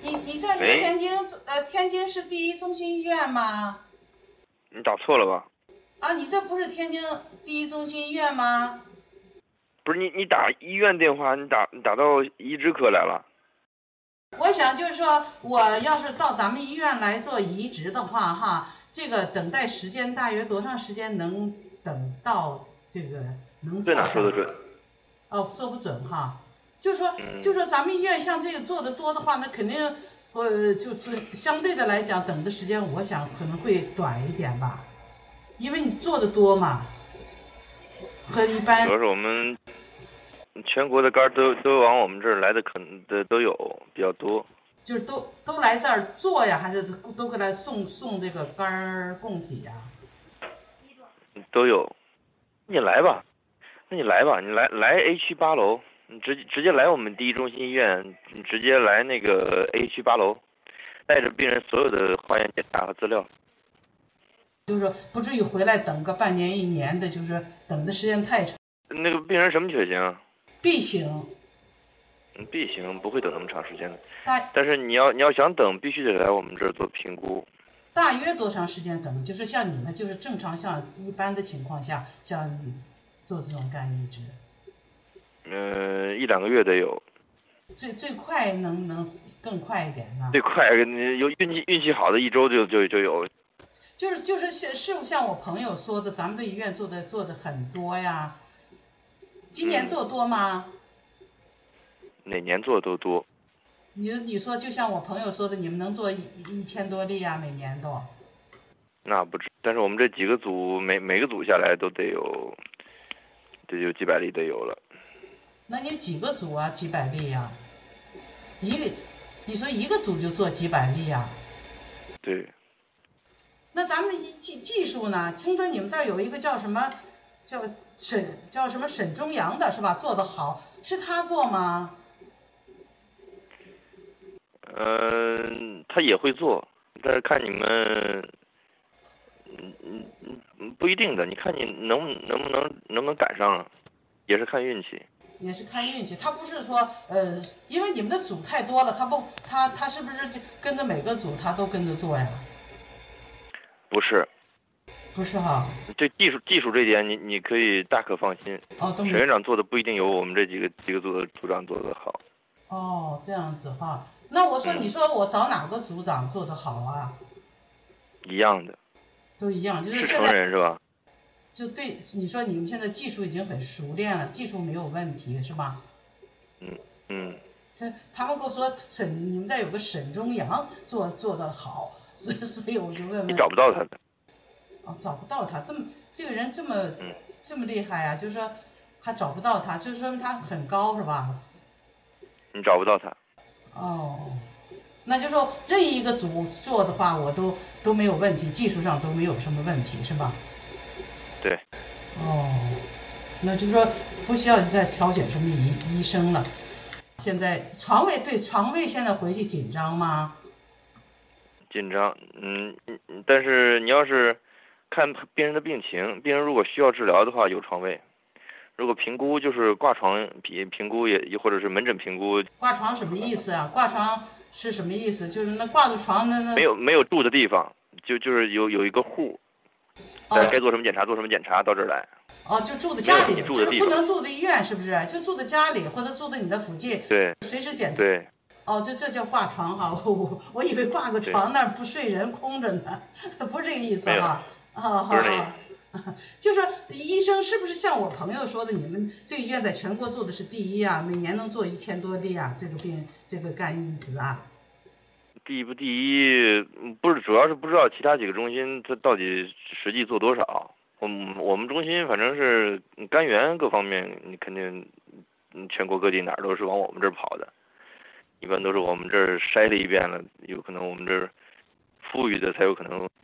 你在这天津天津市第一中心医院吗？ 你打错了吧？ 啊，你这不是天津第一中心医院吗？ 不是你打医院电话，你打到移植科来了。 我想就是说，我要是到咱们医院来做移植的话，哈，这个等待时间大约多长时间能等到这个能做？ 这哪说得准？ 哦，说不准哈。就说咱们医院像这个做的多的话，那肯定就是相对的来讲，等的时间我想可能会短一点吧，因为你做的多嘛，和一般。 主要是我们全国的肝都往我们这儿来的，都有比较多。 就是都来这儿做呀，还是都过来送这个肝供体呀？ 都有。你来吧，你来 A 区8楼，你直接来我们第一中心医院，你直接来那个 A 区8楼，带着病人所有的化验检查和资料。 就是说不至于回来等个半年1年的，就是等的时间太长。 那个病人什么血型啊 B 型。 B 型不会等那么长时间的。 但是你要想等，必须得来我们这儿做评估。 大约多长时间等？就是像你们就是正常像一般的情况下，像你做这种肝移植 ，1-2个月得有。 最快能更快一点呢？ 最快你有运气好的1周就有。 就是是不像我朋友说的，咱们的医院做的很多呀。今年做多吗？ 哪年做的都多。 你说就像我朋友说的，你们能做1000多例啊，每年都？ 那不止，但是我们这几个组每个组下来都得有几百例得有了。 那你几个组啊？几百例呀？你说一个组就做几百例呀？ 对。 那咱们的技术呢？听说你们这儿有一个叫什么沈忠阳的是吧？做得好，是他做吗？ 他也会做，但是看你们，不一定的。你看你能不能赶上啊，也是看运气。 也是看运气，他不是说因为你们的组太多了，他是不是就跟着每个组他都跟着做呀？ 不是。 不是哈。 这技术这点你可以大可放心。沈院长做的不一定有我们这几个组的组长做的好。 哦，这样子哈。那我说，你说我找哪个组长做的好啊？ 一样的。 都一样，就是成人是吧？ 就对，你说你们现在技术已经很熟练了，技术没有问题是吧？这他们跟我说你们这有个沈忠阳做的好，所以我就问问。 你找不到他的。 哦，找不到他，这个人这么厉害啊，就是说还找不到他，就是说明他很高是吧？ 你找不到他。 哦，那就说任意一个组做的话，我都没有问题，技术上都没有什么问题是吧？ 对。 哦，那就是说不需要再挑选什么医生了。现在床位现在回去紧张吗？ 紧张，但是你要是看病人的病情，病人如果需要治疗的话有床位，如果评估就是挂床评估也或者是门诊评估。 挂床什么意思啊？挂床是什么意思？就是那挂着床那没有住的地方，就是有一个户，该做什么检查做什么检查到这儿来。 哦，就住在家里， 就是不能住在医院，是不是？就住在家里或者住在你的附近， 对， 随时检查。 对。 哦，这叫挂床哈，我以为挂个床那儿不睡人空着呢，不是这个意思哈。 不是那意思。就说医生是不是像我朋友说的，你们这个医院在全国做的是第一啊，每年能做1000多例啊，这个肝移植啊。 第一不是，主要是不知道其他几个中心它到底实际做多少。我们中心反正是肝源各方面，你肯定全国各地哪儿都是往我们这儿跑的，一般都是我们这儿筛了一遍了，有可能我们这儿富裕的才有可能